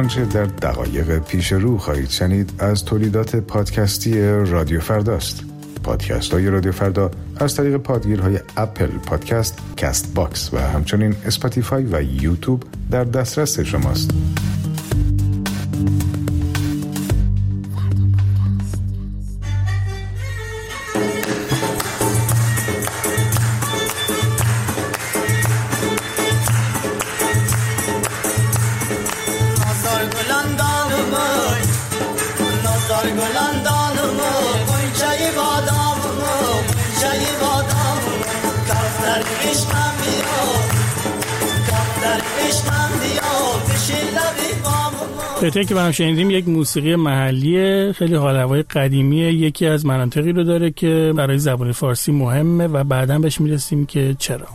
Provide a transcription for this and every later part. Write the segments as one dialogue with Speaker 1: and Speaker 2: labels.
Speaker 1: آنچه در دقایق پیش رو خواهید شنید از تولیدات پادکستی رادیو فرداست. پادکست های رادیو فردا از طریق پادگیرهای اپل پادکست، کست باکس و همچنین اسپاتیفای و یوتیوب در دسترس شماست.
Speaker 2: قطعه که با هم شنیدیم یک موسیقی محلی خیلی حال هوای قدیمیه، یکی از مناطقی رو داره که برای زبان فارسی مهمه و بعداً بهش میرسیم که چرا.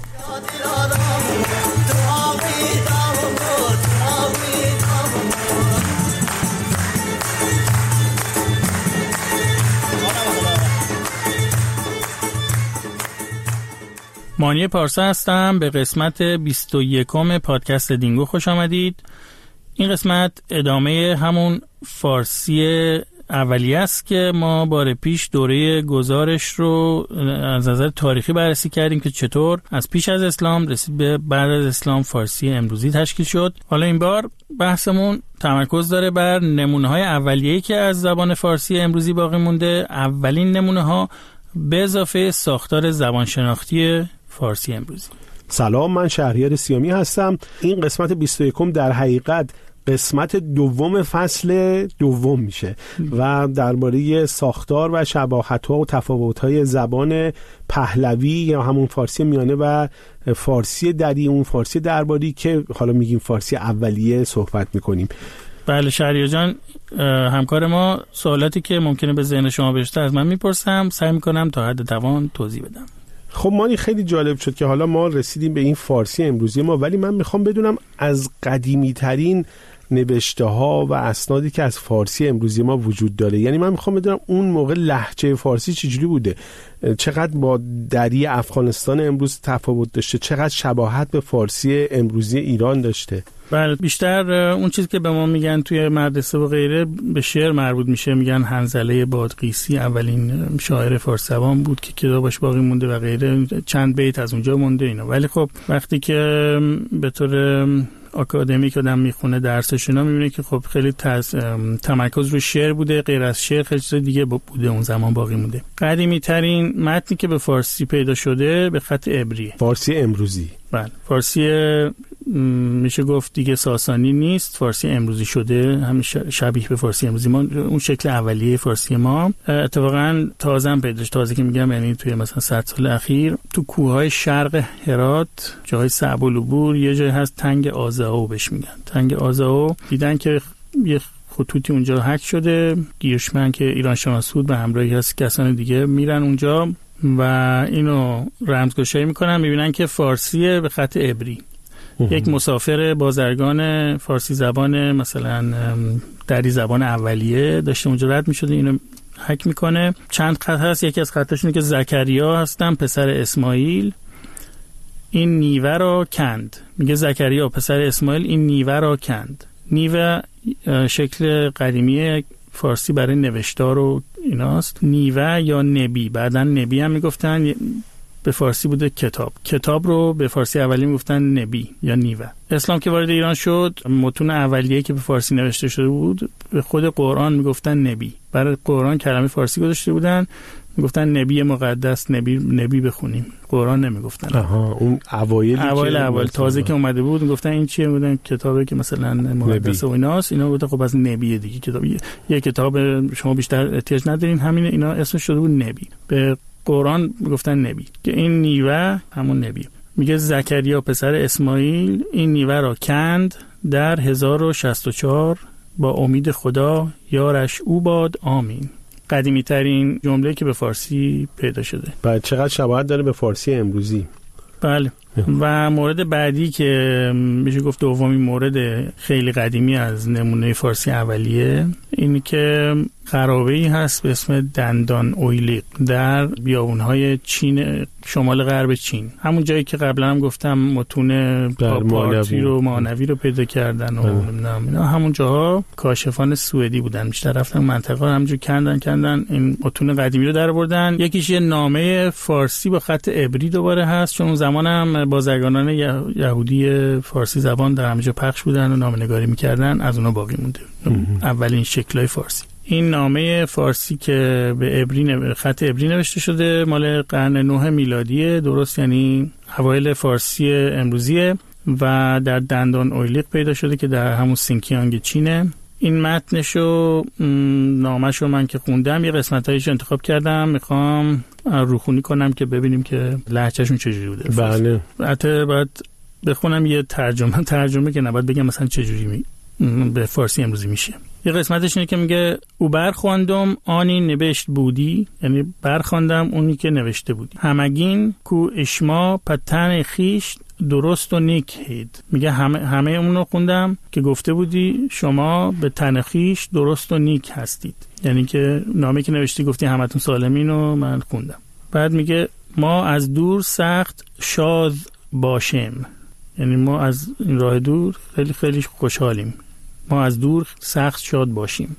Speaker 2: مانی پارسا هستم. به قسمت 21 پادکست دینگو خوش آمدید. این قسمت ادامه همون فارسی اولیه است که ما بار پیش دوره گزارش رو از نظر تاریخی بررسی کردیم که چطور از پیش از اسلام رسید به بعد از اسلام فارسی امروزی تشکیل شد. حالا این بار بحثمون تمرکز داره بر نمونه‌های اولیه‌ای که از زبان فارسی امروزی باقی مونده. اولین نمونه‌ها به اضافه ساختار زبانشناختی فارسی امروزی.
Speaker 3: سلام، من شهریار سیامی هستم. این قسمت 21 در حقیقت قسمت دوم فصل دوم میشه و درباره ساختار و شباهت‌ها و تفاوت‌های زبان پهلوی یا همون فارسی میانه و فارسی دری، اون فارسی درباری که حالا میگیم فارسی اولیه صحبت میکنیم.
Speaker 2: بله شهریار جان، همکار ما سوالاتی که ممکنه به ذهن شما برسه از من میپرسم، سعی میکنم تا حد توان توضیح بدم.
Speaker 3: خب مانی، خیلی جالب شد که حالا ما رسیدیم به این فارسی امروزی ما، ولی من میخوام بدونم از قدیمی ترین نوشته ها و اسنادی که از فارسی امروزی ما وجود داره، یعنی من میخوام بدونم اون موقع لهجه فارسی چجوری بوده، چقدر با دری افغانستان امروز تفاوت داشته، چقدر شباهت به فارسی امروزی ایران داشته.
Speaker 2: بله، بیشتر اون چیزی که به ما میگن توی مدرسه و غیره به شعر مربوط میشه. میگن حنظله بادغیسی اولین شاعر فارسی زبان بود که کتابش باقی مونده و غیره، چند بیت از اونجا مونده اینا. ولی خب وقتی که به طور آکادمیک آدم میخونه درسش اینا، میبینه که خب خیلی تمرکز رو شعر بوده، غیر از شعر خیلی چیز دیگه بوده اون زمان باقی مونده. قدیمی ترین متنی که به فارسی پیدا شده به خط عبریه، فارسی امروزی. بله، فارسی میشه گفت دیگه ساسانی نیست، فارسی امروزی شده، همین شبیه به فارسی امروزی ما، اون شکل اولیه فارسی ما. اتفاقا تازه هم پیداش، تازه که میگم یعنی توی مثلا 100 سال اخیر تو کوههای شرق هرات، جای صعب العبور، یه جای هست تنگ آزاو بهش میگن. تنگ آزاو دیدن که یه خطوطی اونجا حک شده، گیرشمن که ایران شناس بود به همراهی از کسان دیگه میرن اونجا و اینو رمزگشایی میکنن، میبینن که فارسی به خط عبری. یک مسافر بازرگان فارسی زبان مثلا دری زبان اولیه داشته اونجا رد میشده، اینو حک میکنه. چند خط هست، یکی از خطاش اینه که زکریا هستن پسر اسماعیل این نیوه را کند. میگه زکریا پسر اسماعیل این نیوه را کند. نیوه شکل قدیمی فارسی برای نوشتار و ایناست. نیوه یا نبی، بعدن نبی هم میگفتن، به فارسی بوده کتاب. کتاب رو به فارسی اولی میگفتن نبی یا نیوه. اسلام که وارد ایران شد، متون اولیه که به فارسی نوشته شده بود به خود قرآن میگفتن نبی. برای قرآن کلمه فارسی گذاشته بودن، میگفتن نبی مقدس، نبی بخونیم. قرآن نمیگفتن.
Speaker 3: اون اوایل
Speaker 2: تازه که اومده بود میگفتن این چیه، بودن کتابی که مثلا مقدس و ایناست. اینا گفتن خب از نبی دیگه، کتاب یه کتاب شما بیشتر احتیاج ندارین، همین اینا اسمش شده بود نبی. به قرآن میگفتن نبی، که این نیوه همون نبی. میگه زکریا پسر اسماعیل این نیوه را کند در 1064 با امید خدا یارش او باد آمین. قدیمی ترین جمله که به فارسی پیدا شده.
Speaker 3: بعد چقدر شباهت داره به فارسی امروزی.
Speaker 2: بله، و مورد بعدی که میشه گفت دومین مورد خیلی قدیمی از نمونه فارسی اولیه اینی که خرابه‌ای هست به اسم دندان اویلیق در بیابون‌های چین، شمال غرب چین، همون جایی که قبلا هم گفتم متون پارتی رو مانوی رو پیدا کردن و همون جاها کاشفان سوئدی بودن، بیشتر رفتن منطقه رو همونجور کندن این متون قدیمی رو در آوردن. یکیش یه نامه فارسی با خط عبری دوباره هست، چون اون زمان هم بازرگانان یهودی فارسی زبان در همه جا پخش بودن و نامه‌نگاری می‌کردن، از اونها باقی مونده اولین شکل‌های فارسی. این نامه فارسی که به عبری خط عبری نوشته شده مال قرن 9 میلادی، درست یعنی اوایل فارسی امروزیه و در دندان اویلیق پیدا شده که در همون سینکیانگ چینه. این متنشو نامه‌شو من که خوندم یه قسمتایش انتخاب کردم، میخوام روخونی کنم که ببینیم که لهجهشون چجوری بوده.
Speaker 3: بله.
Speaker 2: البته باید بخونم یه ترجمه که نباید بگم مثلا چجوری به فارسی امروزی میشه. یه قسمتش اینه که میگه او برخواندم آنی نوشت بودی، یعنی برخواندم اونی که نوشته بودی، همگین کو اشما پتن خیش درست و نیک هید. میگه همه اونو خوندم که گفته بودی شما به تن خیش درست و نیک هستید، یعنی که نامه که نوشتی گفتی همتون سالمین و من خوندم. بعد میگه ما از دور سخت شاد باشیم، یعنی ما از این راه دور خیلی خیلی خوشحالیم، ما از دور سخت شاد باشیم.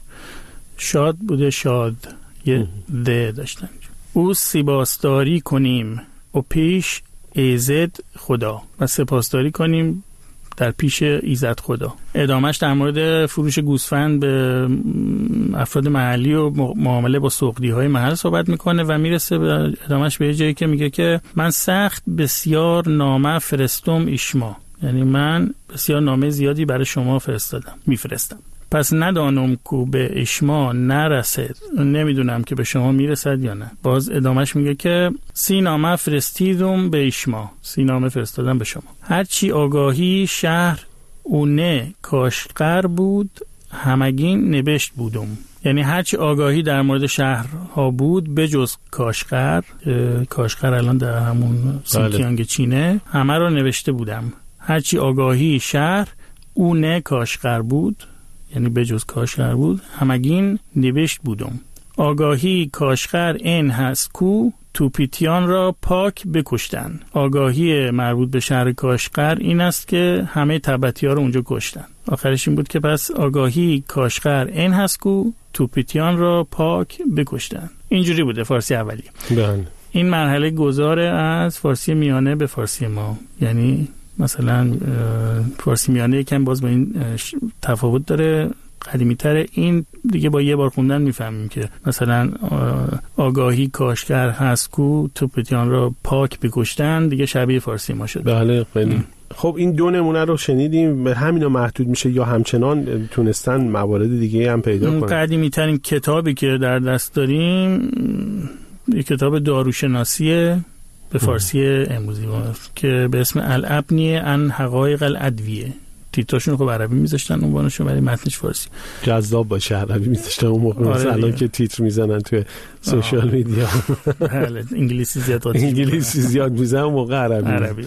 Speaker 2: شاد بوده، شاد یه ده داشتن. او سپاسداری کنیم و پیش ایزد خدا، و سپاسداری کنیم در پیش ایزد خدا. ادامهش در مورد فروش گوسفند به افراد محلی و معامله با سوقدی های محل صحبت میکنه و میرسه به ادامهش به جایی که میگه که من سخت بسیار نامه فرستم ایشما، یعنی من بسیار نامه زیادی برای شما میفرستم. پس ندانم که به اشما نرسد، نمیدونم که به شما میرسد یا نه. باز ادامهش میگه که 30 نامه فرستیدم به اشما، 30 نامه فرستادم به شما. هرچی آگاهی شهر اونه کاشقر بود همگین نبشت بودم، یعنی هرچی آگاهی در مورد شهرها بود بجز کاشقر، کاشقر الان در همون سینکیانگ چینه، همه رو نوشته بودم. هرچی آگاهی شهر اونه کاشقر بود، یعنی بجز کاشقر بود، همگین نوشت بودم. آگاهی کاشقر این هست کو توپیتیان را پاک بکشتن. آگاهی مربوط به شهر کاشقر این است که همه تبتی ها رو اونجا کشتن. آخرش این بود که پس آگاهی کاشقر این هست کو توپیتیان را پاک بکشتن. اینجوری بوده فارسی اولی.
Speaker 3: بله. این
Speaker 2: مرحله گذاره از فارسی میانه به فارسی ما، یعنی مثلا فارسی میانه یکم باز با این تفاوت داره، قدیمی تره. این دیگه با یه بار خوندن میفهمیم که مثلا آگاهی کاشگر هست کو توپیتیان را پاک بکشتن، دیگه شبیه فارسی ما شد.
Speaker 3: بله خیلی. خب این دو نمونه رو شنیدیم، به همینا محدود میشه یا همچنان تونستن موارد دیگه هم پیدا کنن؟
Speaker 2: قدیمی ترین کتابی که در دست داریم یک کتاب داروشناسیه به فارسی امروزی که به اسم الابنیه عن حقایق الادویه. تیتراشون خب عربی میذاشتن عنوانشون، ولی متنش فارسی.
Speaker 3: جذاب باشه عربی میذاشتن اون موقع. آره الان که تیتر میزنن توی سوشال میدیا.
Speaker 2: بله انگلیسی
Speaker 3: زیاد میزنن، اون موقع عربی.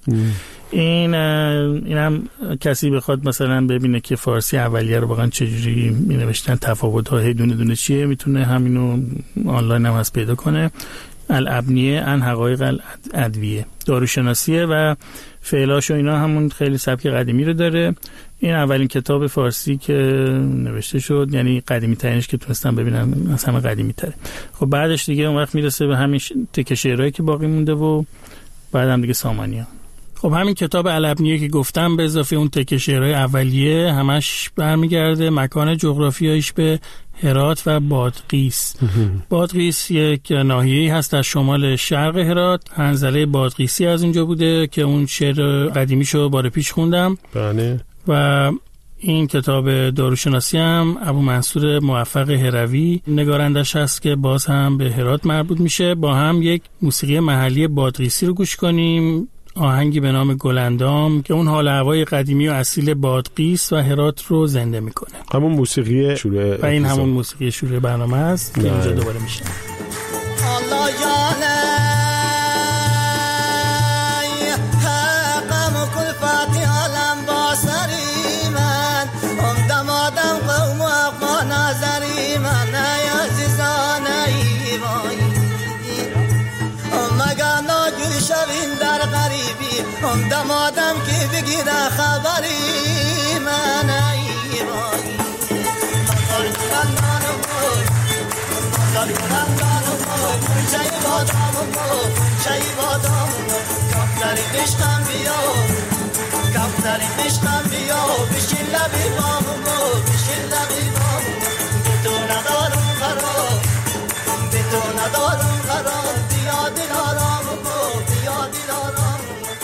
Speaker 2: اینم کسی بخواد مثلا ببینه که فارسی اولیه رو واقعا چجوری مینوشتن، تفاوت‌های دونه دونه چیه، میتونه همینو آنلاین هم هست پیدا کنه. الابنیه عن حقایق الادویه، داروشناسیه و فعلاش و اینا همون خیلی سبک قدیمی رو داره. این اولین کتاب فارسی که نوشته شد، یعنی قدیمی ترینش که تونستم ببینم از همه قدیمی تره. خب بعدش دیگه اون وقت میرسه به همین تکه شعرهایی که باقی مونده و بعد هم دیگه سامانیا. خب همین کتاب الابنیه که گفتم به اضافه اون تکه شعرهای اولیه همش برمیگرده مکان جغرافیاییش به هرات و بادغیس. بادغیس یک ناحیه‌ای هست در شمال شرق هرات. حنظله بادغیسی از اونجا بوده که اون شعر قدیمیشو بار پیش خوندم.
Speaker 3: بله.
Speaker 2: و این کتاب داروشناسی هم ابو منصور موفق هروی نگارندش هست که باز هم به هرات مربوط میشه. با هم یک موسیقی محلی بادغیسی رو گوش کنیم، آهنگی به نام گلندام که اون حال هوای قدیمی و اصیل بادغیس و هرات رو زنده میکنه.
Speaker 3: همون موسیقی شروع
Speaker 2: و این همون موسیقی شروع برنامه است که اینجا دوباره میشه. الله جانه
Speaker 4: اون دمادم که بگیره خبری من ای وای چای بادام کفتر عشقم بیا کفتر عشقم بیا بشین لبی بامو بشین لبی بامو به تو ندارم قرار به تو ندارم قرار بیا دلارامو بیا دلارامو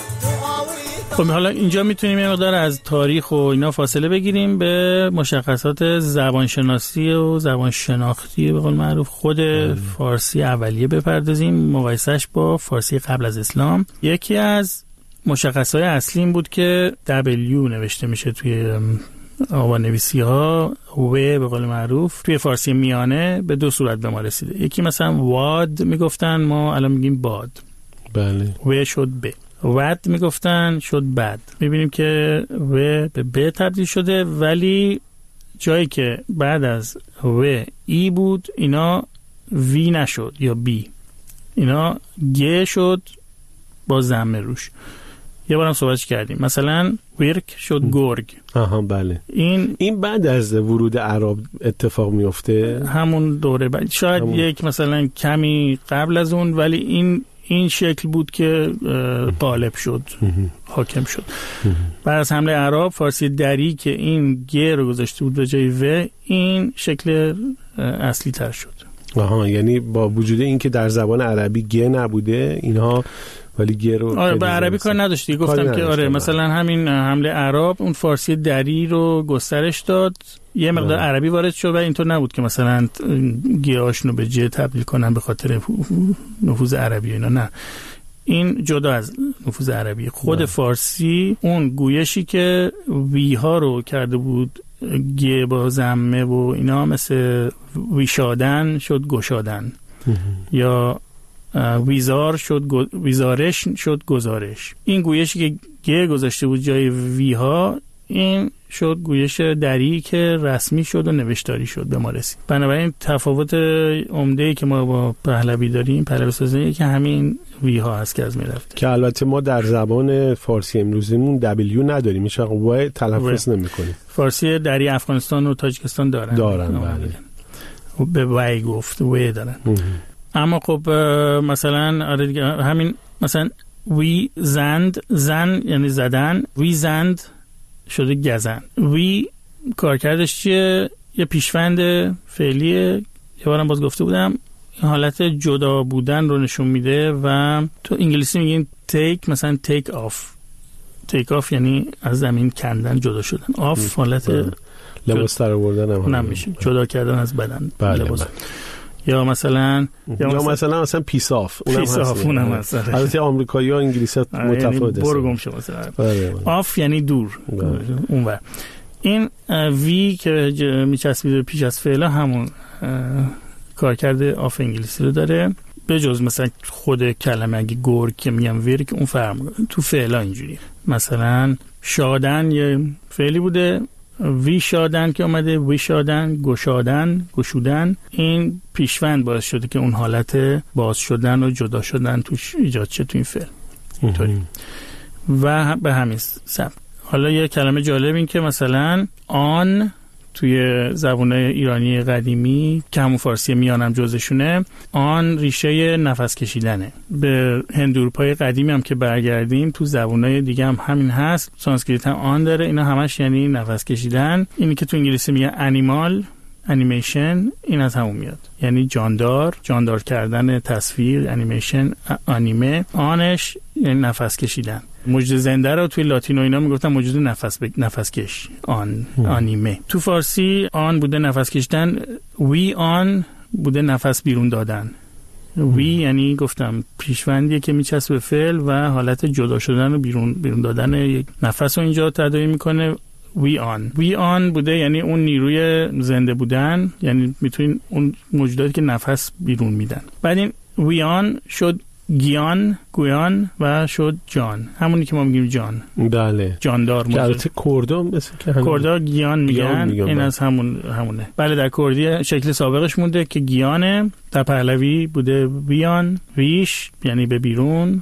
Speaker 2: خب حالا اینجا میتونیم یه مقدار از تاریخ و اینا فاصله بگیریم به مشخصات زبانشناسی و زبان شناختی به قول معروف خود فارسی اولیه بپردازیم، مقایسهش با فارسی قبل از اسلام. یکی از مشخصات اصلی این بود که W نوشته میشه توی آوانویسی ها و به قول معروف توی فارسی میانه به دو صورت به ما رسیده. یکی مثلا واد میگفتن، ما الان میگیم باد.
Speaker 3: بله.
Speaker 2: و شد به. ود میگفتن شد بد. میبینیم که و به ب تبدیل شده، ولی جایی که بعد از و ای بود اینا وی نشد یا بی، اینا گ شد با ضمه روش. یه بارم صحبتش کردیم، مثلا ویرک شد گرگ.
Speaker 3: آها بله. این بعد از ورود عرب اتفاق میفته،
Speaker 2: همون دوره بعد، شاید یک مثلا کمی قبل از اون، ولی این شکل بود که غالب شد، حاکم شد. بعد از حمله عرب فارسی دری که این گ رو گذاشته بود به جای و، این شکل اصلی تر شد.
Speaker 3: آها، یعنی با وجود این که در زبان عربی گ نبوده اینها، ولی گ رو
Speaker 2: آره به عربی کار نداشتی. گفتم که آره مثلا همین حمله عرب اون فارسی دری رو گسترش داد، یه مقدار عربی وارد شد و اینطور نبود که مثلا گیاشونو به ج تبدیل کنن به خاطر نفوذ عربی اینا، نه، این جدا از نفوذ عربی. خود فارسی اون گویشی که وی ها رو کرده بود گ با ضمه و اینا، مثل ویشادن شد گشادن، یا ویزار شد ویزارش شد گزارش. این گویشی که گ گذاشته بود جای وی ها، این شد گویش دری که رسمی شد و نوشتاری شد به ما رسید. بنابراین تفاوت عمده‌ای که ما با پهلوی داریم، پهلوی سازی، که همین وی ها هست که از می رفت،
Speaker 3: که البته ما در زبان فارسی امروزیمون دبلیو نداریم، هیچ وقت تلفظ نمی‌کنیم.
Speaker 2: فارسی دری افغانستان و تاجیکستان دارن
Speaker 3: بله.
Speaker 2: به وی گفت و دارن. اما خب مثلا آره دیگه، همین مثلا وی زند، زن یعنی زدن، وی زند شده گزن. وی کارکردش چیه؟ یه پیشوند فعلیه، یه بارم باز گفته بودم، این حالت جدا بودن رو نشون میده و تو انگلیسی میگین take، مثلا take off یعنی از زمین کندن، جدا شدن. آف حالت
Speaker 3: لباس در آوردن هم
Speaker 2: میشه، جدا کردن از بدن. لباس. یا مثلا
Speaker 3: پیس آف،
Speaker 2: اونم هست.
Speaker 3: البته آمریکایی‌ها انگلیسی‌ها متفاوته.
Speaker 2: برو گم شو مثلا. آف یعنی دور، اونور. این وی که میچسبید پیش از فعل همون کارکرد آف انگلیسی رو داره، به جز مثلا خود کلمه اگه گرگ که میگم ویر که اون فرق میکنه، تو فعلا اینجوری. مثلا شادن یه فعلی بوده، وی شادن که اومده، وی شادن، گشادن، گشودن، این پیشوند باعث شده که اون حالت باز شدن و جدا شدن توش ایجاد شه تو این فعل. اینطوری و به همین سبک. حالا یه کلمه جالب این که مثلا آن توی زبان‌های ایرانی قدیمی که همون فارسی میانم جزشونه، آن ریشه نفس کشیدنه. به هندوروپای قدیمی هم که برگردیم تو زبان‌های دیگه هم همین هست، سانسکریت هم آن داره، اینا همش یعنی نفس کشیدن. اینی که تو انگلیسی میگن انیمال، انیمیشن، این از همون میاد، یعنی جاندار کردن، تصویر، انیمیشن، آنیمه، آنش یعنی نفس کشیدن. موجود زنده رو توی لاتین و اینا میگفتن موجود نفس کش، آنیمه. تو فارسی آن بوده نفس کشیدن، وی آن بوده نفس بیرون دادن. وی یعنی گفتم پیشوندیه که میچسبه به فعل و حالت جدا شدن و بیرون دادن یک نفس رو اینجا تداعی میکنه. وی آن بوده یعنی اون نیروی زنده بودن، یعنی میتونین اون موجوداتی که نفس بیرون میدن. بعد این وی آن شد گیان، گویان و شد جان، همونی که ما میگیم جان.
Speaker 3: بله.
Speaker 2: جاندار موجود.
Speaker 3: البته کردا مثل که
Speaker 2: کردا گیان میگن، این از همونه. بله در کردی شکل سابقش مونده که گیانه، در پهلوی بوده ویان، ویش یعنی به بیرون،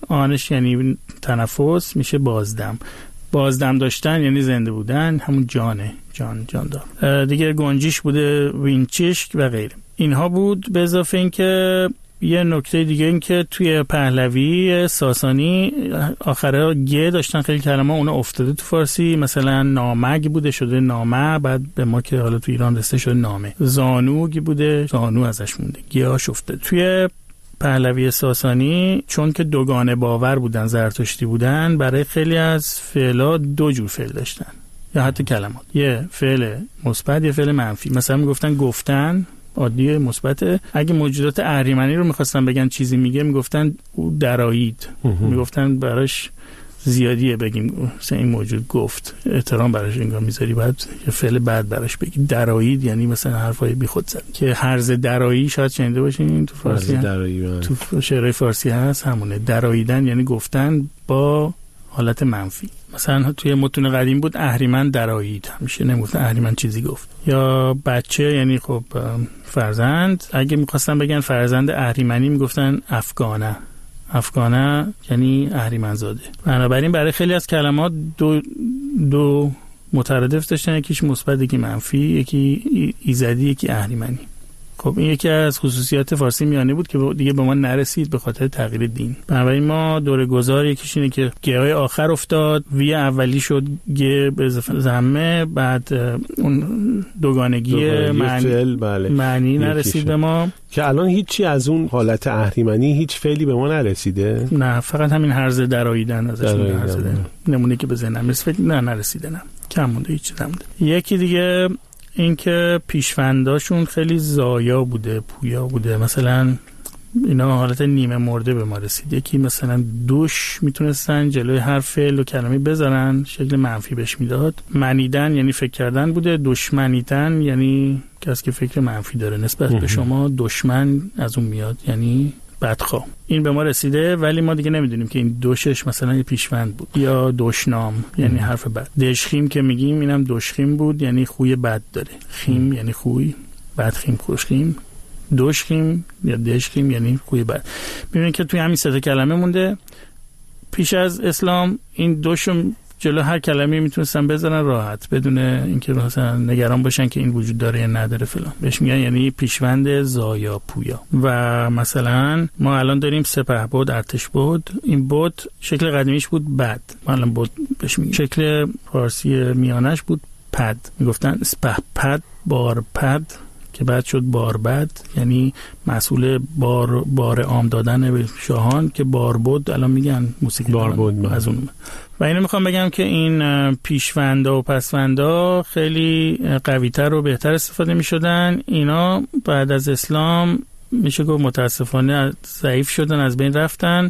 Speaker 2: آنش یعنی تنفس، میشه بازدم. بازدم داشتن یعنی زنده بودن، همون جانه، جان دار. دیگه گنجیش بوده وینچشک و غیره. اینها بود. به اضافه این که یه نکته دیگه این که توی پهلوی ساسانی آخره گه داشتن خیلی کلمه اونا افتاده تو فارسی. مثلا نامگ بوده شده نامه، بعد به ما که حالا تو ایران رسته شده نامه. زانوگی بوده، زانو ازش مونده، گیاش افتاده. توی پهلوی ساسانی چون که دوگانه باور بودن، زرتشتی بودن، برای خیلی از فعلا 2 جور فعل داشتن یا حتی کلمات، یه فعل مثبت یه فعل منفی. مثلا میگفتن گفتن عادی مثبته، اگه موجودات اهریمنی رو میخواستن بگن چیزی میگه میگفتن او درایید، میگفتن براش زیادیه بگیم مثلا این موجود گفت، احترام براش انگار میذاری، بعد یه فعل بعد براش بگی. درایید یعنی مثلا حرفای بی خود زد که هرز درایی شاید شنیده باشین تو فارسی، تو شعرهای فارسی هست همونه. دراییدن یعنی گفتن با حالت منفی. مثلا توی متون قدیم بود اهریمن درایید، همیشه نمیگفتن اهریمن چیزی گفت. یا بچه یعنی خب فرزند، اگه میخواستن بگن فرزند اهریمنی میگفتن افغانه یعنی اهریمنزاده. بنابراین برای خیلی از کلمات دو مترادف داشتن، یکیش مثبت یکی منفی، یکی ایزدی یکی اهریمنی. خب این یکی از خصوصیات فارسی میانه بود که دیگه به ما نرسید به خاطر تغییر دین. بنابراین ما دوره گذار یکیش اینه که گهای آخر افتاد، وی اولی شد گ به زمه، بعد اون دوگانگی معنی نرسید به ما،
Speaker 3: که الان هیچی از اون حالت اهریمنی هیچ فعلی به ما نرسیده.
Speaker 2: نه، فقط همین هرز دراییدن ازش نمونه که به ذهنم رسید. نه نرسیده، نه کم مونده، هیچ چیز نمونده. یکی دیگه این که پیشونداشون خیلی زایا بوده، پویا بوده. مثلا اینا حالت نیمه مرده به ما رسید. یکی مثلا دوش میتونستن جلوی هر فعل و کلمه بذارن، شکل منفی بهش میداد. منیدن یعنی فکر کردن بوده. دشمنیدن یعنی کسی که فکر منفی داره نسبت به شما، دشمن از اون میاد یعنی بدخواه. این به ما رسیده، ولی ما دیگه نمیدونیم که این دوشش مثلا یه پیشوند بود یا دشنام یعنی حرف بد. دشخیم که میگیم اینم دشخیم بود یعنی خوی بد داره. خیم یعنی خوی، بدخیم خوشخیم، دوشخیم یا دشخیم یعنی خوی بد. میبینید که توی همین 3 کلمه مونده. پیش از اسلام این دوشم جلو هر کلمه میتونستن بذارن راحت بدون اینکه مثلا نگران باشن که این وجود داره یا نداره فلان. بهش میگن یعنی پیشوند زایا پویا. و مثلا ما الان داریم سپهبد، ارتشبد. این بد شکل قدیمیش بود بد، ما الان بد بهش میگیم. شکل فارسی میانش بود پد، میگفتن سپهپد، بارپد که بعد شد باربد، یعنی مسئول بار عام دادن به شاهان، که باربد الان میگن موسیقی باربد از اون. و اینو میخوام بگم که این پیشوندا و پسوندا خیلی قوی‌تر و بهتر استفاده میشدن. اینا بعد از اسلام میشه گفت متاسفانه ضعیف شدن، از بین رفتن.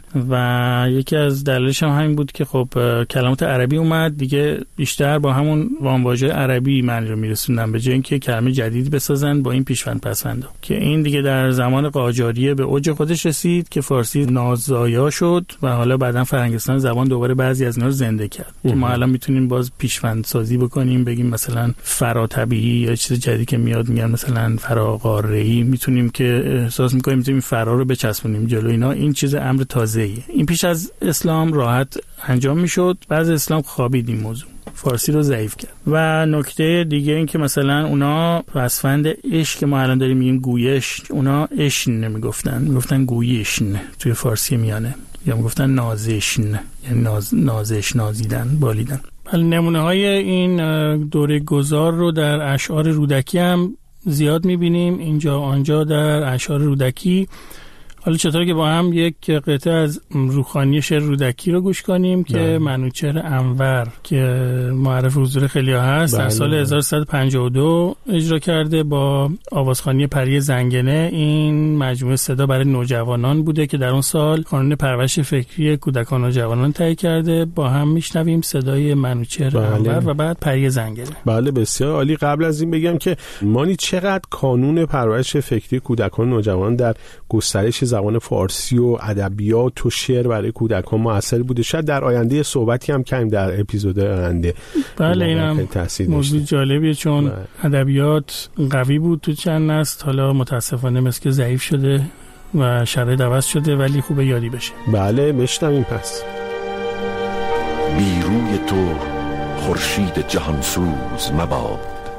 Speaker 2: و یکی از دلایلش هم همین بود که خب کلمات عربی اومد دیگه، بیشتر با همون وامواژه عربی معنی رو میرسوندن به جای اینکه کلمه جدید بسازن با این پیشوند پسوندا. که این دیگه در زمان قاجاریه به اوج خودش رسید که فارسی نازایا شد و حالا بعداً فرنگستان زبان دوباره بعضی از اینا رو زنده کرد که ما الان میتونیم باز پیشوند سازی بکنیم، بگیم مثلا فراطبیعی یا چیز جدیدی که میاد میگن مثلا فراقاره‌ای، میتونیم که احساس می‌کنیم میتونیم فرا رو بچسبونیم جلو اینا. این چیز امر تازه‌ایه. این پیش از اسلام راحت انجام میشد، بعد از اسلام خوابید این موضوع، فارسی رو ضعیف کرد. و نکته دیگه این که مثلا اونا پسوند عشق که ما الان داریم میگیم گویش، اونا اشن نمیگفتن، میگفتن گویشن توی فارسی میانه، یا میگفتن نازشن یعنی نازش، نازیدن، بالیدن. نمونه های این دوره گذار رو در اشعار رودکی هم زیاد میبینیم، اینجا آنجا در اشعار رودکی. حالا چطور که با هم یک قطعه از روخانی شعر رودکی رو گوش کنیم که منوچهر انور که معرف حضور خیلی ها هست در سال 1152 اجرا کرده با آوازخوانی پری زنگنه. این مجموعه صدا برای نوجوانان بوده که در اون سال قانون پرورش فکری کودکان و جوانان تهیه کرده. با هم میشنویم صدای منوچهر انور و بعد پری زنگنه.
Speaker 3: بله بسیار عالی. قبل از این بگم که مانی چقدر قانون پرورش فکری کودکان و نوجوانان در گسترش زبان فارسی و ادبیات و شعر برای کودکان موثر بوده. شاید در آینده صحبتی هم کنیم در اپیزود آینده.
Speaker 2: بله اینم موضوع جالبیه چون ادبیات قوی بود تو چند نسل، حالا متاسفانه مثل که ضعیف شده و شرایط عوض شده ولی خوبه یادی بشه.
Speaker 3: بله بشنویم پس.
Speaker 5: بی روی تو خورشید جهانسوز مباد،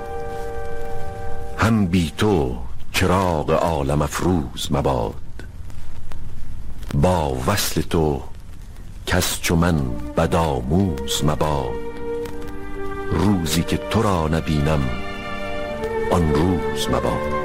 Speaker 5: هم بی تو چراغ عالم افروز مباد. با وصل تو کس چو من بدآموز مباد، روزی که تو را نبینم آن روز مباد.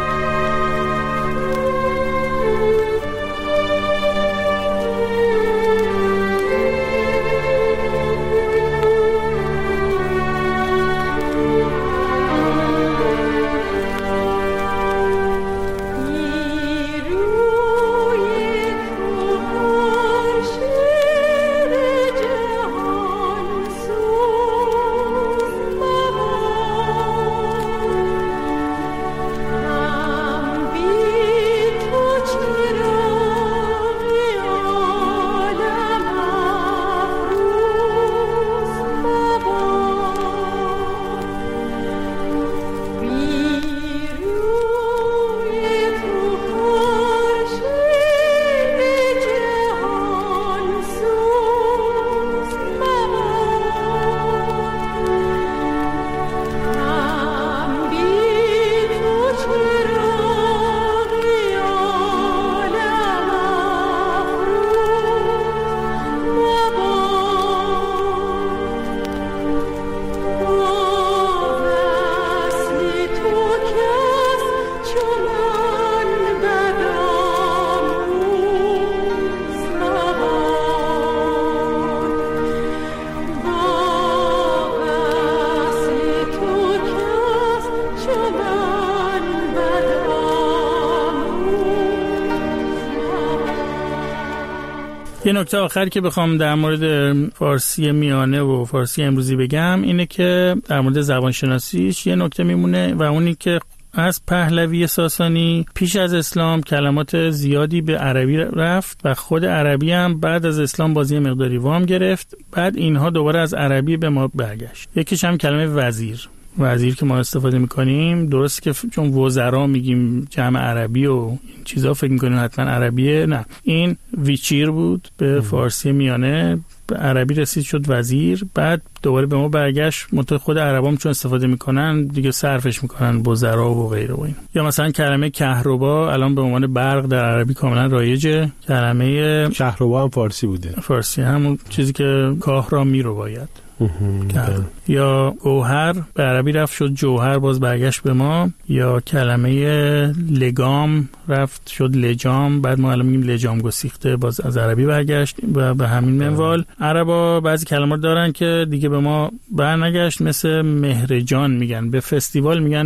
Speaker 2: یه نکته آخر که بخوام در مورد فارسی میانه و فارسی امروزی بگم اینه که در مورد زبانشناسیش یه نکته میمونه و اونی که از پهلوی ساسانی پیش از اسلام کلمات زیادی به عربی رفت و خود عربی هم بعد از اسلام بازی مقداری وام گرفت، بعد اینها دوباره از عربی به ما برگشت. یکیش هم کلمه وزیر که ما استفاده میکنیم، درست که چون وزرا میگیم جمع عربی و این چیزا فکر میکنیم حتما عربیه، نه، این ویچیر بود به فارسی میانه، به عربی رسید شد وزیر، بعد دوباره به ما برگشت. خود عربام چون استفاده میکنن دیگه صرفش میکنن وزرا و غیره و این. یا مثلا کلمه کهربا الان به عنوان برق در عربی کاملا رایجه. کلمه
Speaker 3: کهربا هم فارسی بوده،
Speaker 2: فارسی همون چیزی که کاه را میرو باید. یا گوهر به عربی رفت شد جوهر، باز برگشت به ما. یا کلمه لگام رفت شد لجام، بعد ما الان میگیم لجام گسیخته، باز از عربی برگشت و به همین منوال. عربا بعضی کلمات دارن که دیگه به ما برنگشت، مثل مهرجان میگن، به فستیوال میگن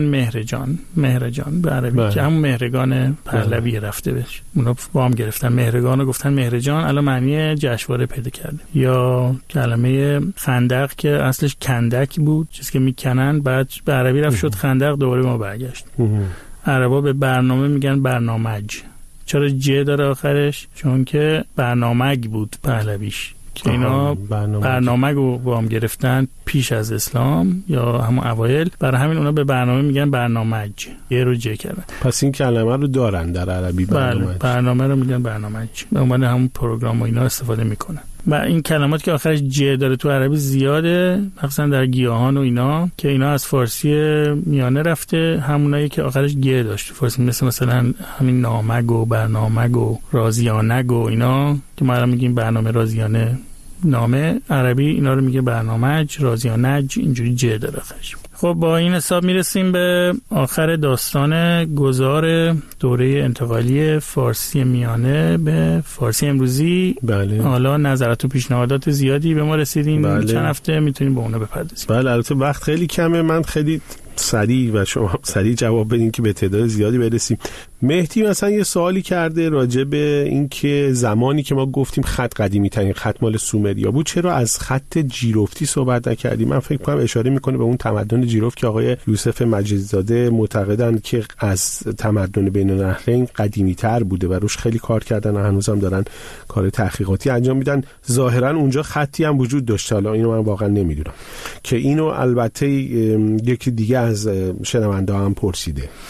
Speaker 2: مهرجان به عربی که همون مهرگان پهلوی رفته بهش، اونا وام گرفتن مهرگان و گفتن مهرجان، الان معنی جشنواره پیدا کرده. یا کلمه خندق که اصلش کندک بود، چیزی که میکنن، بعد به عربی رفت شد خندق، دوباره ما برگشت. عربا به برنامه میگن برنامج. چرا ج داره آخرش؟ چون که برنامج بود پهلویش، که اینا برنامج رو وام گرفتن پیش از اسلام یا همون اوایل، برای همین اونا به برنامه میگن برنامج، یه رو ج کردن.
Speaker 3: پس این کلمه رو دارن در عربی،
Speaker 2: برنامه رو میگن برنامج، به عنوان همون پروگرام و اینا استفاده میکنن. و این کلمات که آخرش ج داره تو عربی زیاده، مثلا در گیاهان و اینا، که اینا از فارسی میانه رفته، همونایی که آخرش گ داشت فارسی، مثلا همین نامگ و برنامگ و رازیانگ و اینا که ما الان میگیم برنامه رازیانه نامه، عربی اینا رو میگه برنامج، رازیانج، اینجوری ج داره آخرش. خب با این حساب میرسیم به آخر داستان گذار دوره انتقالی فارسی میانه به فارسی امروزی.
Speaker 3: بله.
Speaker 2: حالا نظرات و پیشنهادات زیادی به ما رسیدین.
Speaker 3: بله.
Speaker 2: چند هفته میتونیم به اونا بپردازیم.
Speaker 3: بله، البته وقت خیلی کمه، من خیلی سریع و شما سریع جواب بدین که به تعداد زیادی برسیم. مهدی مثلا یه سوالی کرده راجع به این که زمانی که ما گفتیم خط قدیمی ترین خط مال سومریا بود، چرا از خط جیرفتی صحبت نکردیم؟ من فکر کنم اشاره میکنه به اون تمدن جیرفت که آقای یوسف مجیدزاده معتقدن که از تمدن بین النهرین قدیمی تر بوده و روش خیلی کار کردن و هنوزم دارن کار تحقیقاتی انجام میدن. ظاهرا اونجا خطی هم وجود داشته، حالا اینو من واقعا نمیدونم، که اینو البته یکی دیگه از شنونده هم پرسیده.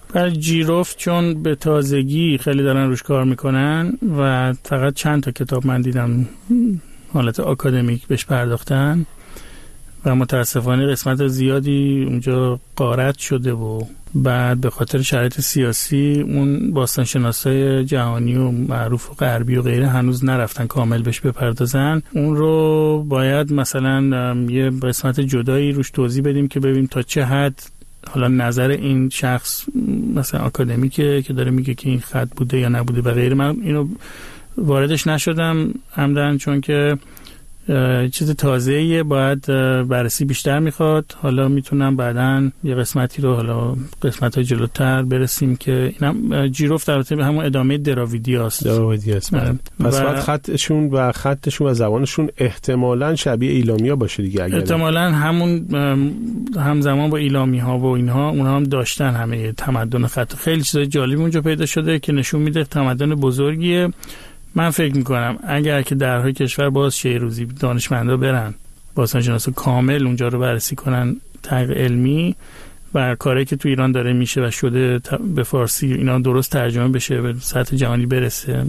Speaker 2: برای جیروفت چون به تازگی خیلی دارن روش کار میکنن و فقط چند تا کتاب من دیدم حالت آکادمیک بهش پرداختن و متاسفانه قسمت زیادی اونجا غارت شده و بعد به خاطر شرایط سیاسی اون باستانشناسای جهانی و معروف و غربی و غیره هنوز نرفتن کامل بهش بپردازن. اون رو باید مثلا یه قسمت جدایی روش توضیح بدیم که ببینیم تا چه حد حالا نظر این شخص مثلا آکادمیکه که داره میگه که این خط بوده یا نبوده و غیره. من اینو واردش نشدم عمدن چون که چیز تازه‌ایه، باید بررسی بیشتر میخواد. حالا میتونم بعداً یه قسمتی رو حالا قسمت‌های جلوتر برسیم که اینم جیروفت البته همون ادامه دراویدی است.
Speaker 3: پس بعد خطشون و زبانشون احتمالاً شبیه ایلامیا باشه دیگه.
Speaker 2: احتمالاً همون همزمان با ایلامی‌ها و اینها اونها هم داشتن همه تمدن خط. خیلی چیزای جالبی اونجا پیدا شده که نشون میده تمدن بزرگیه. من فکر میکنم اگر که درهای کشور باز شه روزی دانشمندا برن باستانشناسا کامل اونجا رو بررسی کنن تحقیق علمی و کاری که تو ایران داره میشه و شده به فارسی اینا درست ترجمه بشه به سطح جهانی برسه،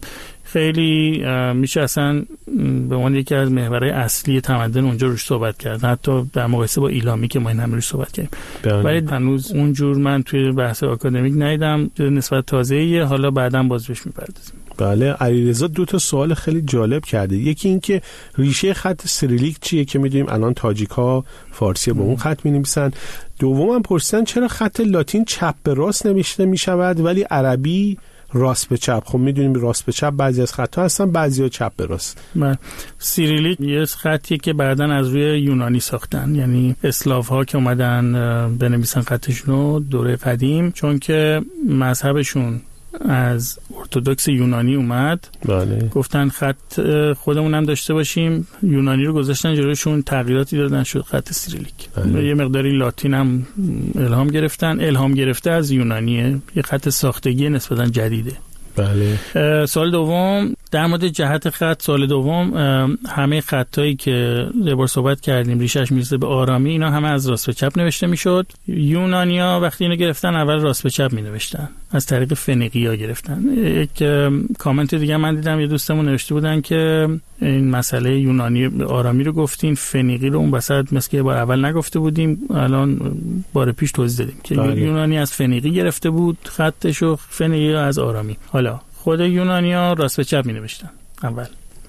Speaker 2: خیلی میشه اصلا به عنوان یکی از محورهای اصلی تمدن اونجا روش صحبت کرد، حتی در مقایسه با ایلامی که ما این هم روش صحبت کردیم. ولی هنوز اونجور من توی بحث آکادمیک ندیدم، نسبت تازه‌ایه، حالا بعداً باز بهش میپردازیم.
Speaker 3: بله. علیرضا دو تا سوال خیلی جالب کرده. یکی این که ریشه خط سیریلیک چیه که میدونیم الان تاجیک‌ها فارسی با اون خط می‌نویسن. دومم پرسیدن چرا خط لاتین چپ به راست نوشته میشود ولی عربی راست به چپ؟ خب میدونیم راست به چپ بعضی از خط‌ها هستن، بعضی‌ها چپ به راست.
Speaker 2: سیریلیک یه خطیه که بعداً از روی یونانی ساختن، یعنی اسلاف‌ها که اومدن بنویسن خطشونو دوره قدیم، چون که مذهبشون از ارتدوکس یونانی اومد.
Speaker 3: بله.
Speaker 2: گفتن خط خودمون هم داشته باشیم، یونانی رو گذاشتن جلوشون، تغییراتی دادن شد خط سیریلیک. بله. یه مقداری لاتین هم الهام گرفتن، الهام گرفته از یونانیه، یه خط ساختگی نسبتاً جدیده.
Speaker 3: بله.
Speaker 2: سوال دوم در مورد جهت خط، سوال دوم همه خطایی که یه صحبت کردیم ریشش میرسه به آرامی، اینا همه از راست به چپ نوشته میشد. یونانیا وقتی اینو گرفتن اول راست به چپ می نوشتن، از طریق فنیقیا گرفتن. یک کامنت دیگه من دیدم، یه دوستمون نوشته بودن که این مسئله یونانی آرامی رو گفتین، فنیقی رو اون وسط مثل که بار اول نگفته بودیم، الان بار پیش توضیح دادیم که
Speaker 3: بله.
Speaker 2: یونانی از فنیقی گرفته بود خطش و فنیقی از آرامی. حالا خود یونانیا راست به چپ می نوشتن اول.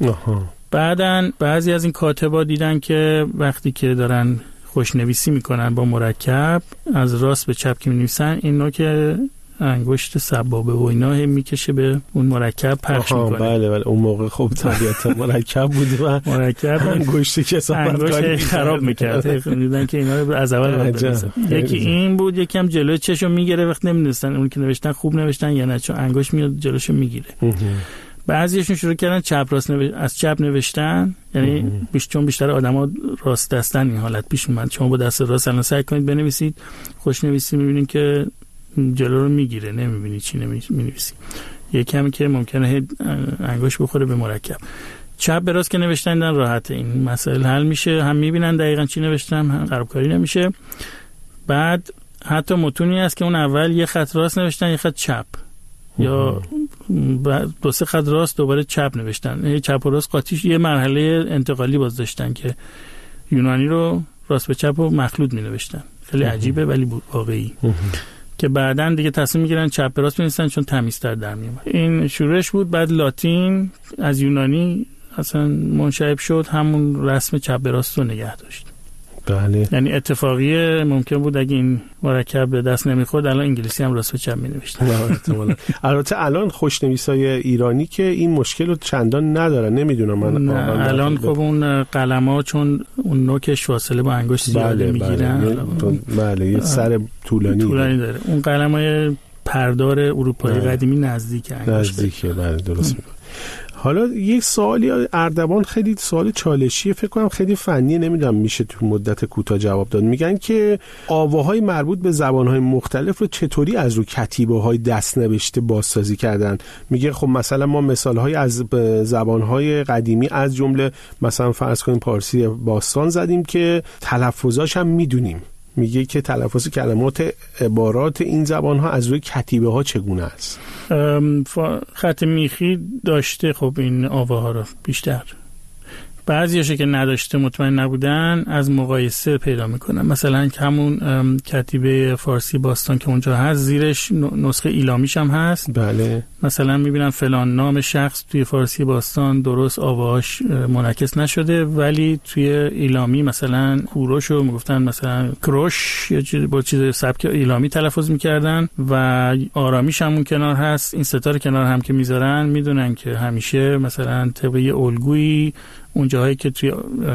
Speaker 2: بعدن بعضی از این کاتبا دیدن که وقتی که دارن خوشنویسی میکنن با مرکب از راست به چپ که می‌نویسن، این نوک انگشت سبابه و اینا هم میکشه به اون مرکب پخش میکنه.
Speaker 3: بله بله. اون موقع خب طبیعتا مرکب بوده و
Speaker 2: مرکب
Speaker 3: انگشتی که
Speaker 2: انگشت خراب میکرد. دیدن که اینا رو از اول برداشتن. یکی این بود، یکی هم جلوی چشو میگیره وقت نمیدونستن اون که نوشتن خوب نوشتن یا نه، چون انگشت میاد جلوشو میگیره. بعضیشون شروع کردن چپ راست از چپ نوشتن، یعنی چون بیشتر آدما راست دستن این حالت پیش اومد. شما با دست راست الان سعی کنید بنویسید خوشنویسی، میبینید که جلو رو میگیره، نمیبینی چی می‌نویسی. یه کمی که ممکنه انگشت بخوره به مرکب. چپ به راست که نوشتن دن راحته، این مسائل حل میشه، هم میبینن دقیقاً چی نوشتم، هم خرابکاری نمیشه. بعد حتی متونی هست که اون اول یه خط راست نوشتن یه خط چپ، یا دو سه خط راست دوباره چپ نوشتن. یه چپ و راست قاطیش یه مرحله انتقالی باز داشتن که یونانی رو راست به چپ و مخلوط می نوشتن. خیلی عجیبه ولی واقعی. که بعدن دیگه تصمیم میگیرن چپ به راست بنویسن چون تمیزتر در میاد. این شروعش بود. بعد لاتین از یونانی اصلا منشعب شد، همون رسم چپ به راست رو نگه داشت.
Speaker 3: بله.
Speaker 2: یعنی اتفاقی ممکن بود اگه این مرکب به دست نمیخورد الان انگلیسی هم راست به چپ مینوشتن.
Speaker 3: البته الان خوشنویسای ایرانی که این مشکل رو چندان ندارن، نمیدونم من
Speaker 2: الان خب اون قلم‌ها چون اون نوکش فاصله با انگشت زیاده میگیرن.
Speaker 3: بله یه سر طولانی
Speaker 2: داره. اون قلم‌های پردار اروپایی قدیمی نزدیکه.
Speaker 3: بله درست میگه. حالا یک سوالی اردوان، خیلی سوال چالشیه، فکر کنم خیلی فنیه، نمیدونم میشه تو مدت کوتاه جواب داد. میگن که آواهای مربوط به زبانهای مختلف رو چطوری از رو کتیبه‌های دست‌نوشته بازسازی کردن. میگه خب مثلا ما مثال‌های از زبانهای قدیمی از جمله مثلا فرض کنیم پارسی باستان زدیم که تلفظاش هم میدونیم، میگه که تلفظ کلمات عبارات این زبان‌ها از روی کتیبه‌ها چگونه است؟
Speaker 2: خط میخی داشته خب این آواها رو بیشتر، بعضیاشه که نداشته مطمئن نبودن از مقایسه پیدا میکنن. مثلا همون کتیبه فارسی باستان که اونجا هست زیرش نسخه ایلامیش هم هست.
Speaker 3: بله.
Speaker 2: مثلا میبینم فلان نام شخص توی فارسی باستان درست آواهاش منعکس نشده، ولی توی ایلامی مثلا کوروشو میگفتن مثلا کروش یا با چیز سبک ایلامی تلفظ میکردن و آرامیش همون کنار هست. این ستاره کنار هم که میذارن میدونن که همیشه مثلا طبقه الگویی اون جاهایی که توی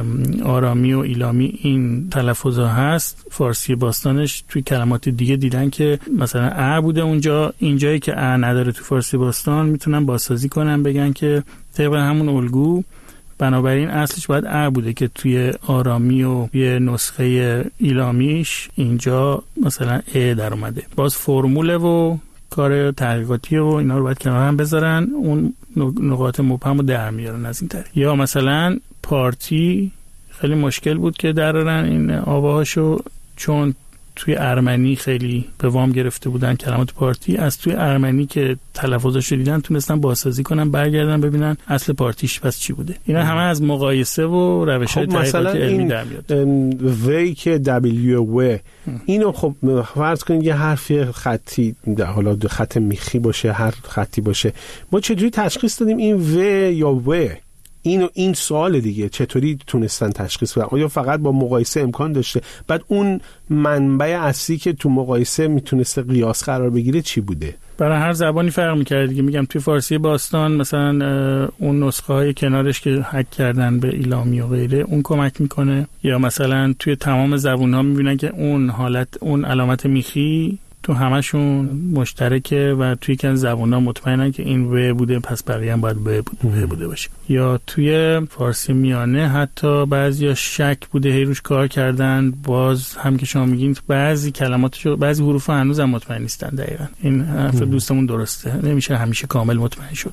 Speaker 2: آرامی و ایلامی این تلفظها هست فارسی باستانش توی کلمات دیگه دیدن که مثلا ا بوده اونجا، اینجایی که ا نداره تو فارسی باستان میتونن بازسازی کنن بگن که طبق همون الگو بنابراین اصلش باید ا بوده که توی آرامی و توی نسخه ایلامیش اینجا مثلا ا در اومده. باز فرموله و کار تحقیقاتی و اینا رو باید کنار هم بذارن، اون نقاط مبهم رو در میارن از این طریق. یا مثلا پارتی خیلی مشکل بود که درارن این آواهاشو، چون توی ارمنی خیلی به وام گرفته بودن کلمات پارتی، از توی ارمنی که تلفظش رو دیدن تونستن بازسازی کنن برگردن ببینن اصل پارتیش پس چی بوده. اینا همه از مقایسه و روش‌های تحقیقاتی علمی در میاد.
Speaker 3: وی که دبلیو و اینو خب فرض کنید یه حرف خطی، حالا خط میخی باشه هر خطی باشه، ما چجوری تشخیص دادیم این و یا و؟ این سوال دیگه، چطوری تونستن تشخیص بدن؟ آیا فقط با مقایسه امکان داشته؟ بعد اون منبع اصلی که تو مقایسه میتونسته قیاس قرار بگیره چی بوده؟
Speaker 2: برای هر زبانی فرق می‌کرد دیگه. میگم توی فارسی باستان مثلا اون نسخه های کنارش که حک کردن به ایلامی و غیره اون کمک میکنه، یا مثلا توی تمام زبان‌ها میبینن که اون حالت اون علامت میخی تو همشون مشترکه و توی کن زبان‌ها مطمئنن که این و بوده پس بقیه هم باید و بوده باشه. یا توی فارسی میانه حتی بعضیا شک بوده هی روش کار کردن، باز هم که شما میگین بعضی کلماتشو بعضی حروف هنوز هم مطمئن نیستن دقیقاً. این حرف دوستمون درسته، نمیشه همیشه کامل مطمئن شد.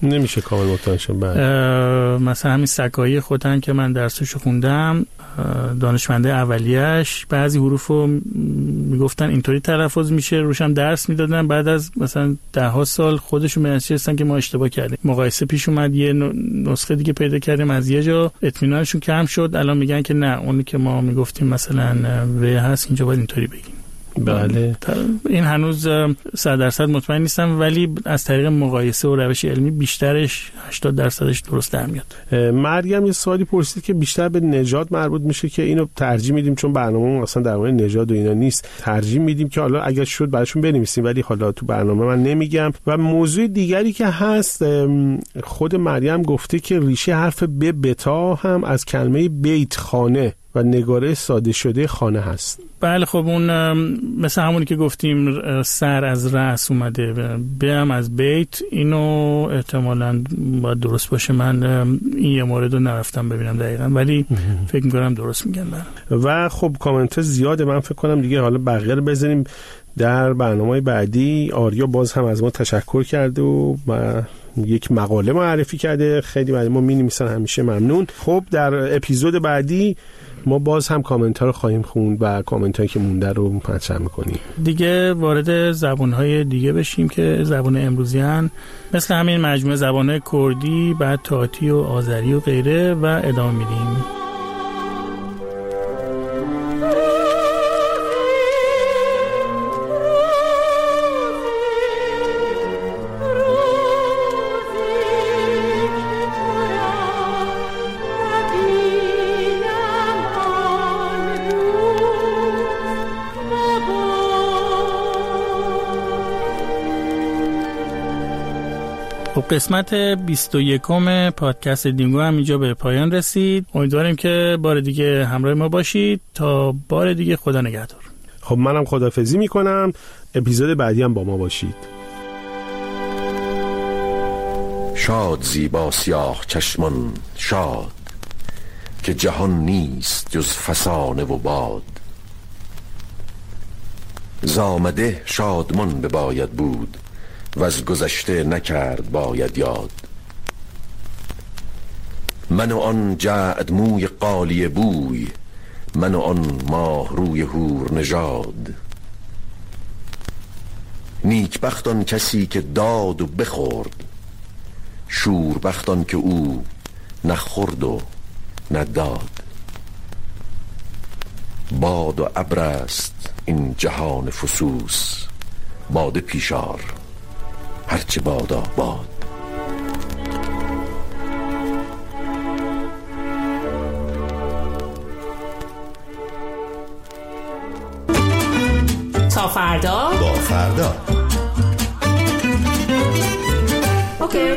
Speaker 2: مثلا همین سکایی خودن که من درسشو خوندم، دانشمنده اولیه‌اش بعضی حروفو میگفتن اینطوری تلفظ میشه، روشم درس میدادن، بعد از مثلا 10 سال خودشون نشستن که ما اشتباه کردیم، مقایسه پیش اومد، یه نسخه دیگه پیدا کردیم از یه جا، اطمینانشون کم شد، الان میگن که نه اونی که ما میگفتیم مثلا و هست اینجا باید اینطوری بگیم.
Speaker 3: بله.
Speaker 2: این هنوز 100% مطمئن نیستم، ولی از طریق مقایسه و روش علمی بیشترش 80%ش درست در میاد.
Speaker 3: مریم یه سوالی پرسید که بیشتر به نژاد مربوط میشه که اینو ترجیح میدیم، چون برنامه‌مون اصلا در مورد نژاد و اینا نیست، ترجیح میدیم که حالا اگه شد براشون بنویسیم، ولی حالا تو برنامه من نمیگم. و موضوع دیگری که هست، خود مریم گفته که ریشه حرف بتا هم از کلمه بیت خانه و نگاره ساده شده خانه هست.
Speaker 2: بله خب اون مثل همونی که گفتیم سر از رأس اومده، هم از بیت، اینو احتمالاً باید درست باشه، من این یه مورد رو نرفتم ببینم دقیقاً، ولی فکر میکنم درست میگن.
Speaker 3: و خب کامنت زیاده، من فکر کنم دیگه حالا بقیه رو بذاریم در برنامه بعدی. آریا باز هم از ما تشکر کرده و یک مقاله معرفی کرده، خیلی برای ما می‌نویسن، همیشه ممنون. خب در اپیزود بعدی ما باز هم کامنت ها رو خواهیم خوند و کامنت هایی که مونده رو مطرح می‌کنیم.
Speaker 2: دیگه وارد زبان‌های دیگه بشیم که زبان امروزی هن، مثل همین مجموعه زبان‌های کردی، بعد تاتی و آذری و غیره، و ادامه میدیم. قسمت 21 پادکست دینگو هم اینجا به پایان رسید. امیدواریم که بار دیگه همراه ما باشید. تا بار دیگه، خدا نگهدار.
Speaker 3: خب منم خداحافظی میکنم، اپیزود بعدی هم با ما باشید.
Speaker 5: شاد زیبا سیاه چشمان شاد، که جهان نیست جز فسانه و باد. زامده شادمان بباید بود، و از گذشته نکرد باید یاد. من و آن جعد موی قالی بوی، من و آن ماه روی هور نژاد. نیکبختان کسی که داد و بخورد، شوربختان که او نخورد و نداد. باد و ابر است این جهان فسوس، باد پیشار هرچه بادا باد.
Speaker 6: تا فردا
Speaker 7: با فردا.
Speaker 6: اوکی.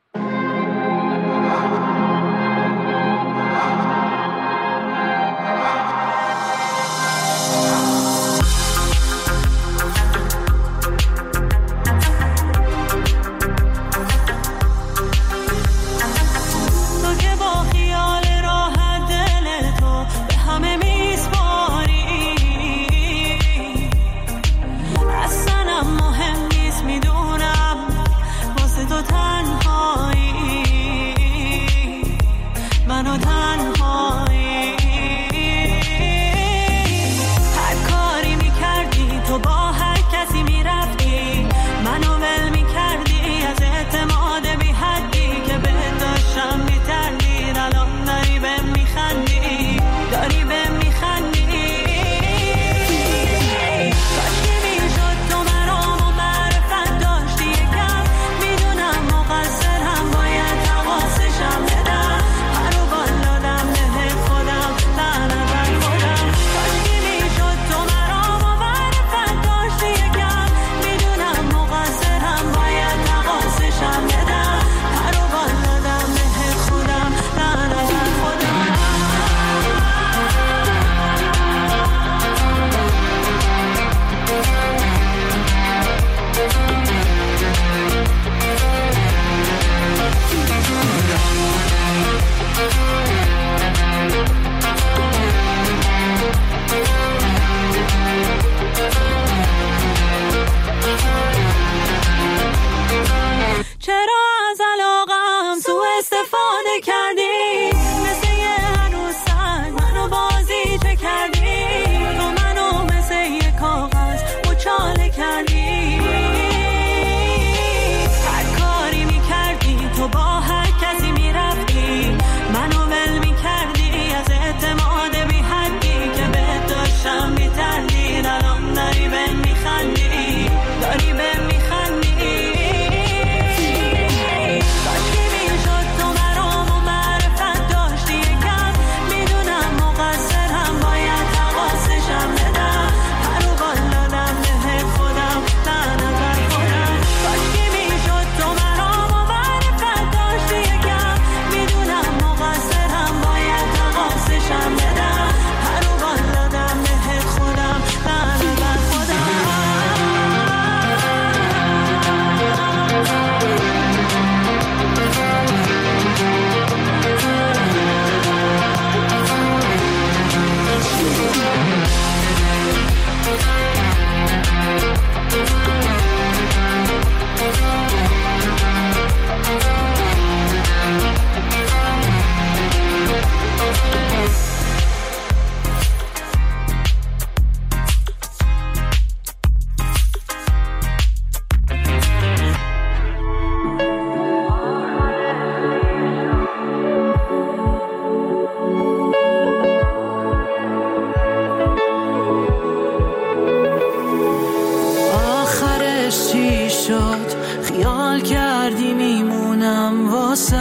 Speaker 8: خیال کردی میمونم واسط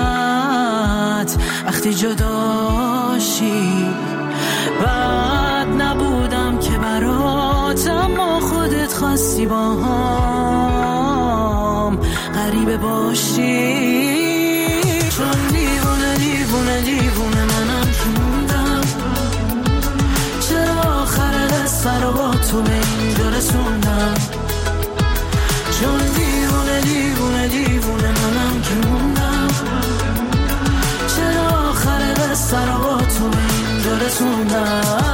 Speaker 8: وقتی جداشی. بعد نبودم که برات، اما خودت خواستی با هم غریبه باشی. چون دیوونه دیوونه دیوونه منم که موندم، چرا آخر قصه رو با تو به اینجا رسوندم. چون دیوونه دیوونه دیوونه منم که موندم، چرا آخر قصه رو با تو به اینجا رسوندم.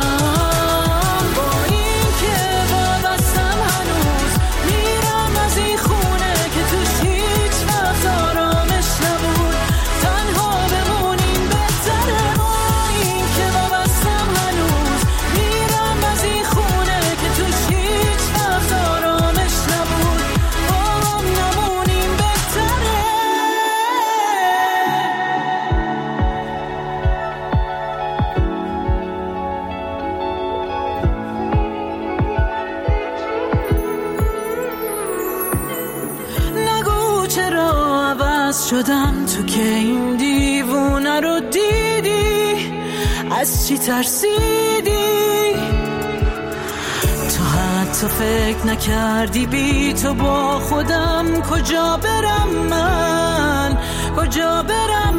Speaker 8: چرا عوض شدم تو که این دیوونه رو دیدی؟ از چی ترسیدی؟ تو حتی فکر نکردی بی تو با خودم کجا برم من، کجا برم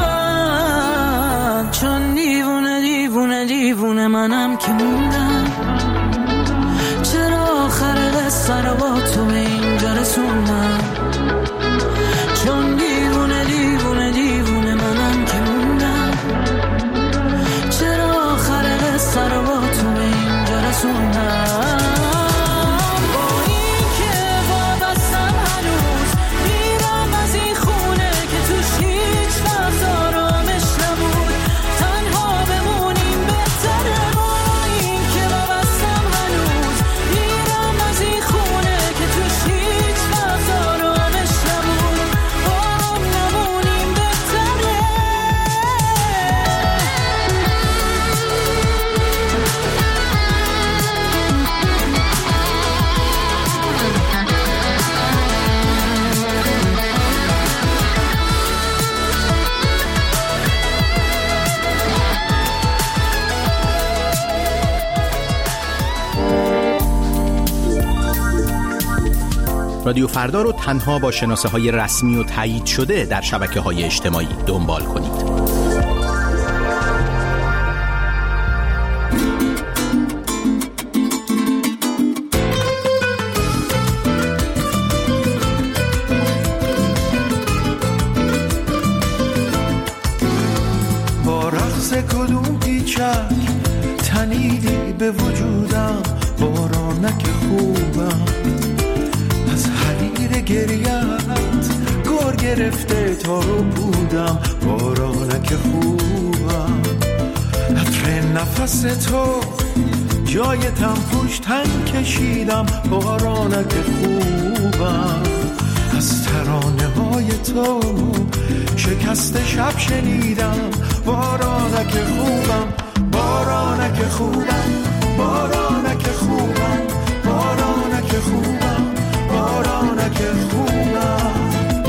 Speaker 8: من؟ چون دیوونه دیوونه دیوونه منم که موندم. چرا آخر قصه رو با تو به اینجا رسوندم؟ چون دیوونه دیوونه دیوونه منم که موندم. چرا آخر قصه رو با تو به اینجا رسوندم؟
Speaker 7: رادیو فردا رو تنها با شناسه‌های رسمی و تایید شده در شبکه‌های اجتماعی دنبال کنید.
Speaker 9: با رقص کدوم پیچک تنیدی به وجودم، بارانک خوبم از حریر گریت گور گرفته تا رو بودم، بارانک خوبم عطر نفس تو جای تنفوش تن کشیدم، بارانک خوبم از ترانه های تو شکست شب شنیدم، بارانک خوبم بارانک خوبم بارانک خوبم بارانک خوبم بارانک خوبم.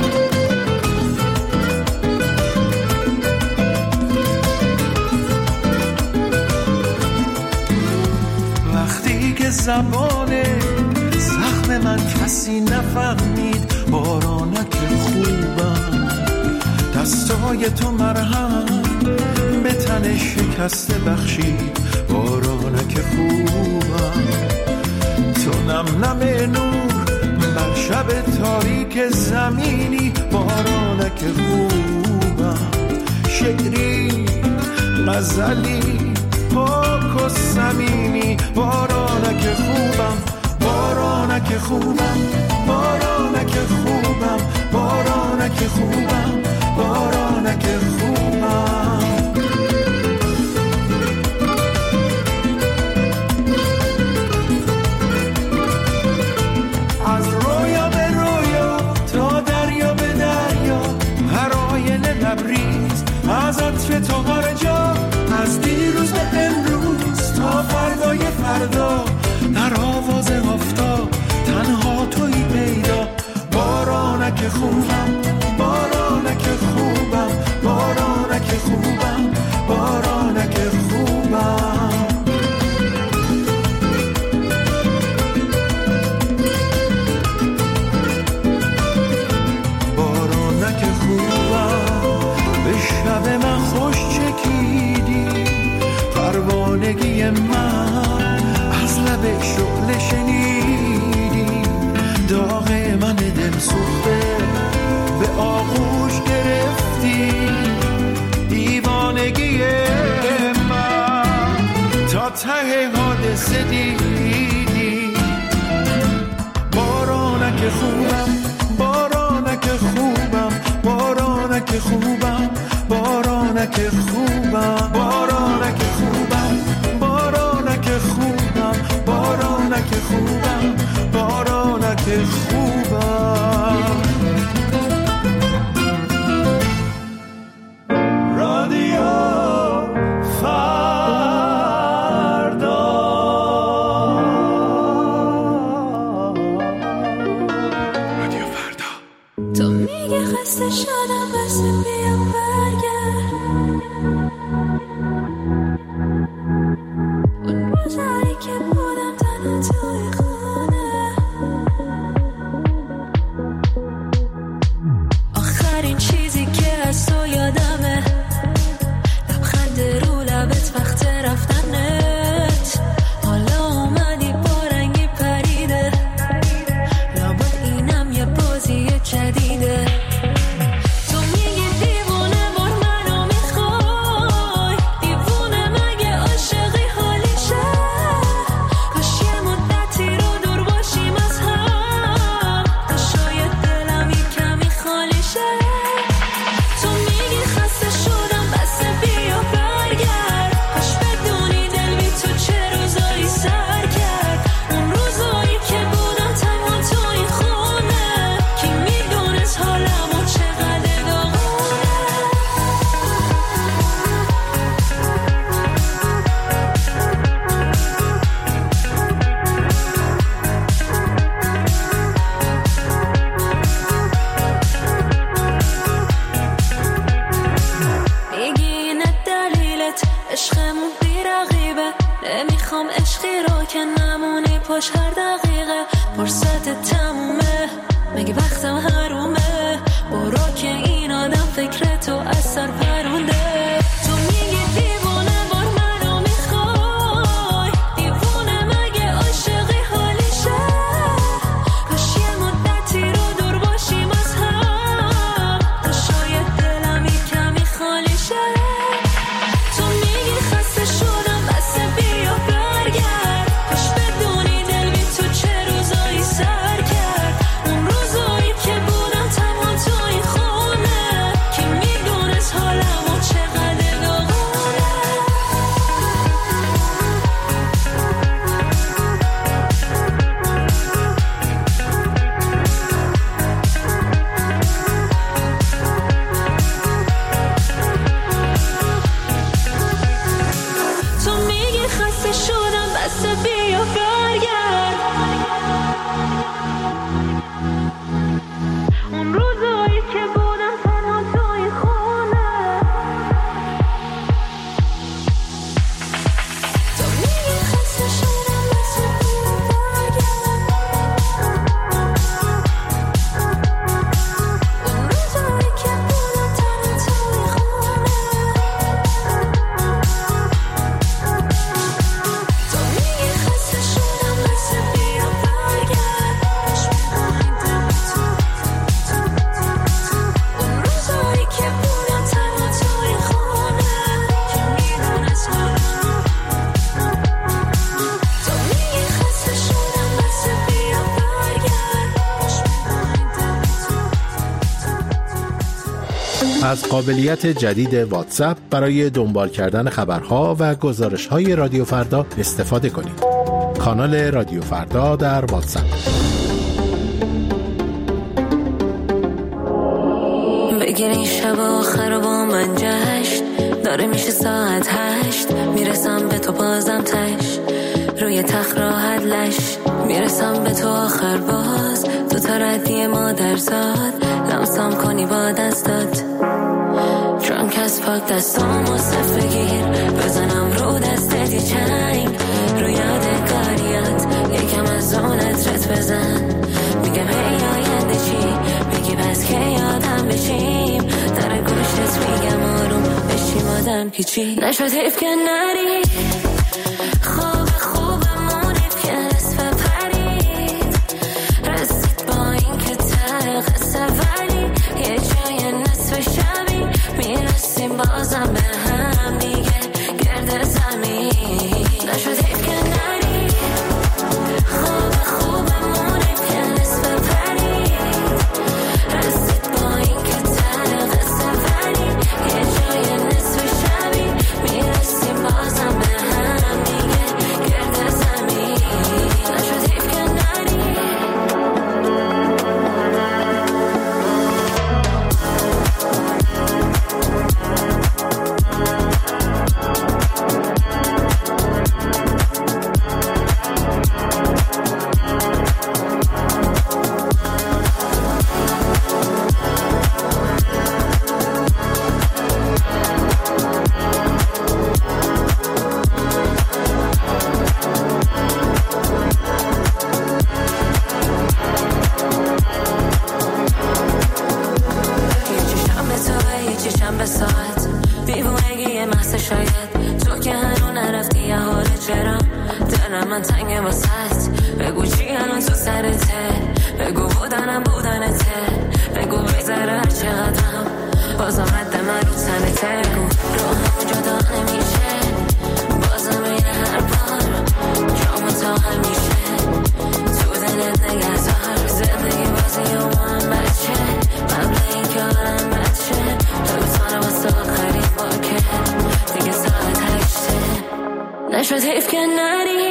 Speaker 9: وقتی که زبان زخم من کسی نفهمید، بارانک خوبم دستای تو مرهم به تن شکسته بخشید، بارانک خوبم تو نم نم نور بر شب تاریک زمینی، بارانک خوبم شعری غزلی پاک و صمیمی، بارانک خوبم بارانک خوبم بارانک خوبم بارانک خوبم بارانک خوبم. از رویا به رویا تا دریا به دریا، هر آینه لبریز از عطر تو هر جا، از دیروز به امروز تا فردای فردا، در آواز آفتاب تنها تویی پیدا، بارانک خوبم بارانک خوبم بارانک خوبم بارانک خوبم. بارانک خوبم به شب من خوش چکیدی، پروانگی من از لب شعله شنیدی، داغ من دل سوخته به آغوش گرفتی، دیوانگی من تا ته حادثه دیدی، بارانک خوبم بارانک خوبم بارانک خوبم بارانک خوبم بارانک خوبم بارانک خوبم بارانک خوبم بارانک خوبم. رادیو
Speaker 8: تو میگه خسته شدم بس بیا برگرد اون روزایی که بودم تنها توی خونه آخرین چیزی که از تو یادمه لبخند رو لبت وقت رفتنت حالا اومدی با رنگی پریده لابد اینم یه بازی جدیده تو میگی دیوونه بار منو میخوای دیوونه مگه عاشقی حالیشه کاش یه مدتی رو دور باشیم از هم تا شاید دلم یه کمی خالی شه تو میگی خسته شدم بس بیا برگرد کاش بدونی دل بی تو چه روزایی سر کرد اون روزایی که بودم تنها تو این خونه کی میدونست حالمو چقدر داغونه میگی اینه دلیلت عشقمون بی رقیبه نمیخوام عشقی رو که نمونی پشت هر دقیقه فرصت تمومه مگه وقتم حرومه برو که این آدم فکر تو از سر پرونده تو میگی دیوونه بار منو میخوای دیوونه مگه عاشقی حالیشه کاش یه مدتی رو دور باشیم از هم تا شاید دلم یه کمی خالی شه تو میگی خسته شدم بس بیا برگرد کاش بدونی دل بی تو چه روزایی سر کرد اون روزایی که بودم تنها تو این خونه کی میدونست حالمو چقدر داغونه تو میگی خسته شدم بس بیا برگرد اون روزایی که بودم تنها توی خونه تو میگی خسته شدم بس بیا برگرد اون روزایی که بودم تنها توی خونه تو میگی خسته شدم بس بیا برگرد کاش می‌خوایم دل تو اون روزایی که بودم تنها توی خونه کی میدونست حالمو تو میگی خسته شدم بس بیا برگرد کاش می‌خوایم دل
Speaker 3: از قابلیت جدید واتساپ برای دنبال کردن خبرها و گزارش‌های رادیو فردا استفاده کنید. کانال رادیو فردا در واتساپ.
Speaker 8: بگیر این شب آخر با من جشن داره میشه ساعت 8 میرسم به تو بازم تش روی تخت راحت لش میرسم به تو آخر باز تو تا ردی مادرزاد لمسم کنی با دستات درانک از پاک دستامو صف بگیر بزنم رو دستتی چنگ رو یادگاریات یکم از اون عطرت بزن میگم هی آینده چی میگی بس که یادم بشیم در گوشت میگم آروم بشیم آدم پیچی نشد حیف که نری خوب خوبمونی که نصف پرید رسید با این که ته قصه ولی یه جای نصف شبی میرسیم بازم به هم دیگه گرد زمین نشد حیف که نری خوب خوبمونی که نصف پرید رسید با این که ته قصه ولی یه جای نصف شبی میرسیم بازم به هم من تنگ واسط، بگو چی الان تو سرته، بگو بودنته، بگو بگذره هر چقدرم بازم رد من رو تنته، بگو روحم جدا نمیشه بازم این هر بار جامو تا همیشه تو دلت نگهدار، زندگی بازی و من بچه قبل این که آرم بچه روزانه واسه آخرین بار که دیگه ساعت 8 نشد حیف که نری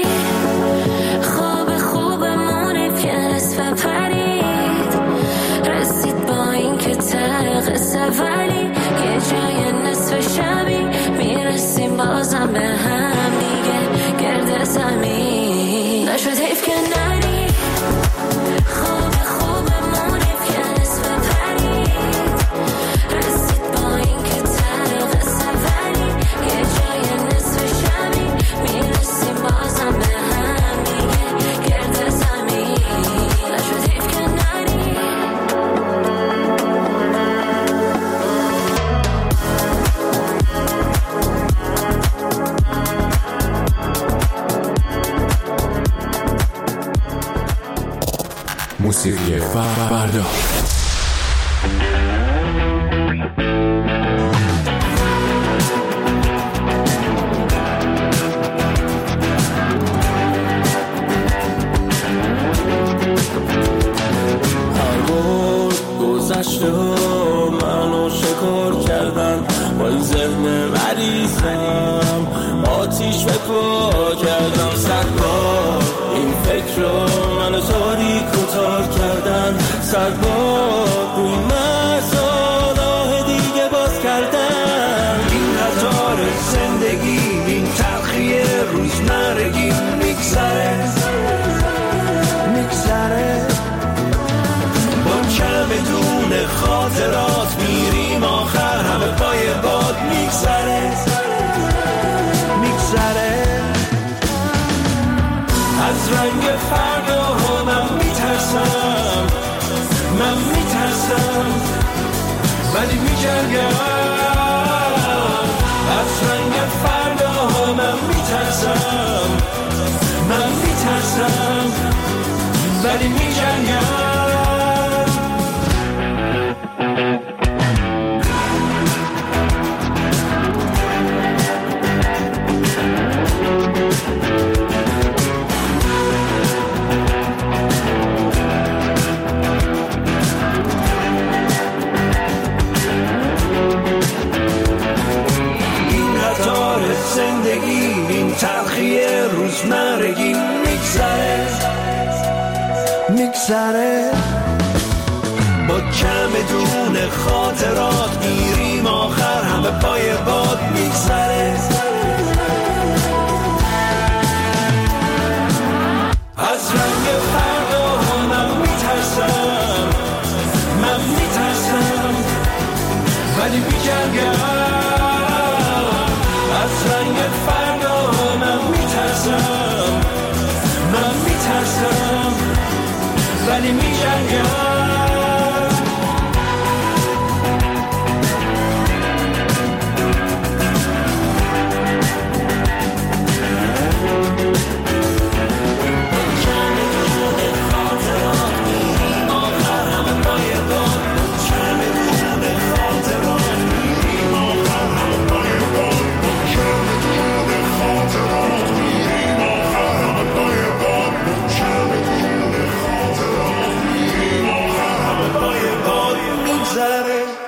Speaker 8: خوبمون که نصف پرید رسید با این که ته قصه ولی یه جای نصف شبی میرسیم بازم به هم دیگه گرد زمین نشد حیف که نری خوبمون که نصف پرید رسید با این که ته قصه ولی یه جای نصف شبی میرسیم بازم به هم دیگه گرد زمین نشد حیف که نری
Speaker 1: موسیقی فردا.
Speaker 9: گذشته و منو شکار کردن با این ذهن مریضم آتیش به پا کردم 100 بار این فکر رو منو تاریک و تار کردن 100 بار روی مزاله دیگه باز کردن این قطار زندگی این تلخی روزمرگی میگذره بدون خاطرات میریم آخر همه پای باد میگذره از رنگ فردا من میترسم ولی میجنگم از رنگ فردا من میترسم ولی میجنگم تلخی روزمرگی میگذره با کم دون خاطرات میریم آخر همه پای باد میگذره از رنگ فردا من میترسم ولی میجنگم از رنگ فردا من میترسم ولی میجنگم
Speaker 10: میگذره